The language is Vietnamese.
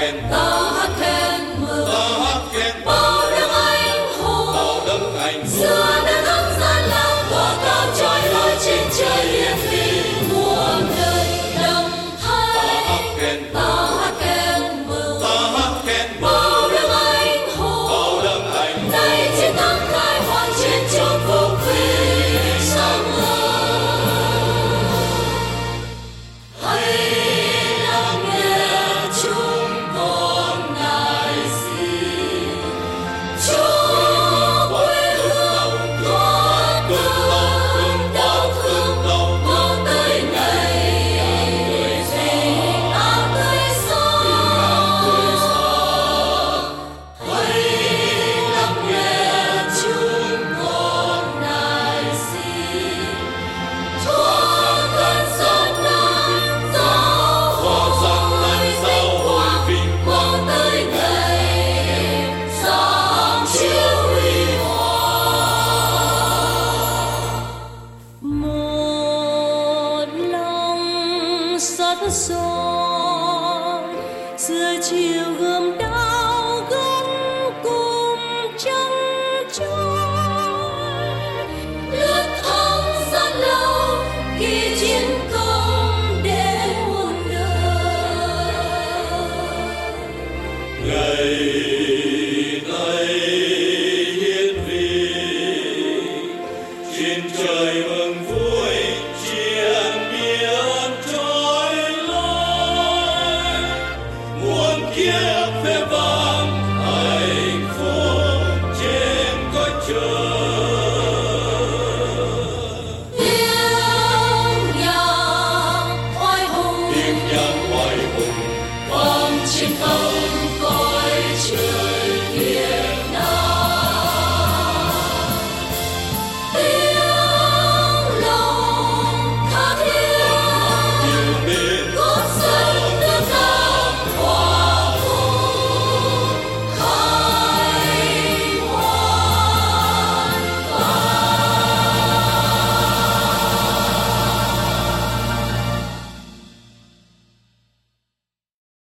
ta hát khen mừng, bao đấng anh hùng, xưa đã thắng gian lao tỏa cao trói lọi trên trời hiển vi muôn đời đồng thanh. Ta hát khen mừng, bao đấng anh hùng, nay chiến thắng khai hoang trên chốn phúc vinh sáng ngời. Hãy lắng nghe chúng con nài xin, Chúa quê hương thoát cơn đau thương, mau tới ngày bình an tươi sáng. Hãy lắng nghe chúng con nài xin, thoát cơn gian nan giáo hội vinh quang, mau tới ngày sáng chiếu huy hoàng. Một lòng sắt son giữa chiều gươm đao gân cùng chân trôi, Lướt thắng gian lao khi chiến công đến muôn đời. Ngày